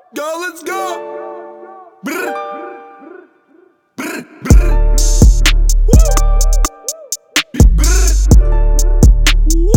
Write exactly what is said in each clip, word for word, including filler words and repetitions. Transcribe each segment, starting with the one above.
Go, let's go. Brr. Brr, brr. Woo. Brr. Woo.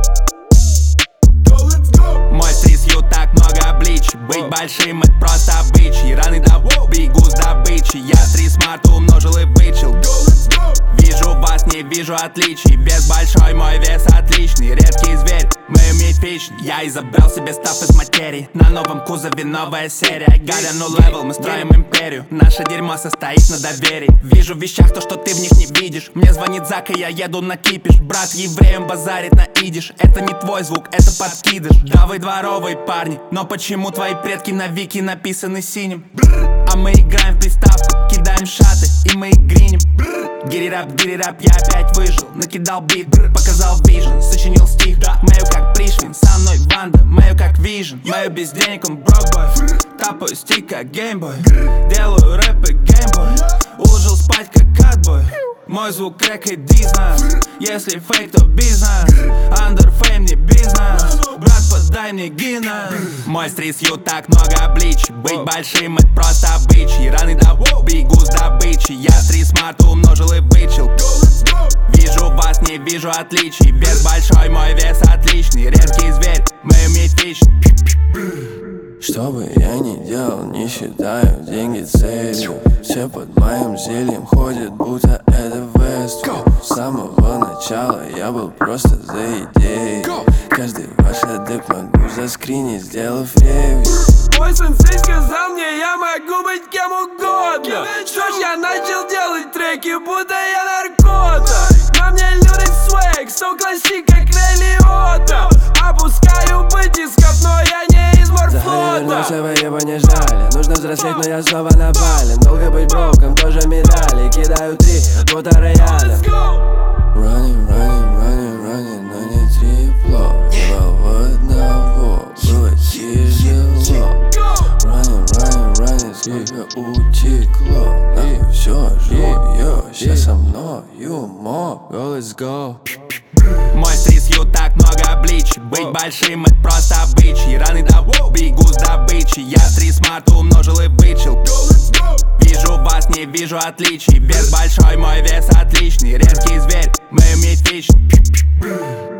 Go, let's go. Мой стрит-ю так много обличий. Быть большим — это просто обычай. Раны до бегу с добычей. Я стрит-смарт умножил и вычел. Go, let's go. Вижу вас, не вижу отличий. Вес большой, мой вес отличный. Редкий зверь, мы мифичный. Я изобрел себе став из материи. На новом кузове новая серия. Гаря, ну левел, мы строим империю. Наше дерьмо состоит на доверии. Вижу в вещах то, что ты в них не видишь. Мне звонит Зак, и я еду на кипиш. Брат евреем базарит на идиш. Это не твой звук, это подкидыш. Да вы дворовые парни, но почему твои предки на вики написаны синим? А мы играем в приставку, кидаем шаты, и мы гриним. Гири-рап, гири-рап, я опять выжил. Накидал бит, показал вижен. Сочинил стих, мэю как Пришвин. Со мной Ванда, мэю как Вижн. Мэю без денег, он брокбой. Тапаю стик как геймбой. Делаю рэп и геймбой. Уложил спать как отбой. Мой звук крэк и дизнес. Если фейк, то бизнес. Андер фейм не бизнес. Брат, подай мне Гиннес. Мой стрит-ю так много обличий. Быть большим — это просто обычай. Раны до бегу с добычей. Я стрит-смарт умножил и вычел. Вижу вас, не вижу отличий. Вес большой, мой вес отличный. Редкий зверь, мы мифичный. Что бы я ни делал, не считаю деньги целью. Все под моим зельем ходят, будто это Вествуд. С самого начала я был просто за идеей. Каждый ваш адепт могу заскринить, сделав ревью. Мой сенсей сказал мне, я могу быть кем угодно. Что ж, я начал делать треки, будто я наркотик. На мне люрик свэг, сто классик, как Релиота. Опускаю батисков, но я не из морфлота. Вернулся, вы его не ждали. Нужно взрослеть, но я снова навален. Долго быть броком, тоже медали. Кидаю три, будто рояля. Running, running, running, running, но не трепло. Его одного было тяжело. Running, running, running, сколько утекло. И все жую, сейчас со мною мог. Go, let's go. Мой стрит-ю так много обличий. Быть большим — это просто обычай. Раны до бегу с добычей. Я стрит-смарт умножил и вычел. Вижу вас, не вижу отличий. Вес большой, мой вес отличный. Редкий зверь, мы мифичный.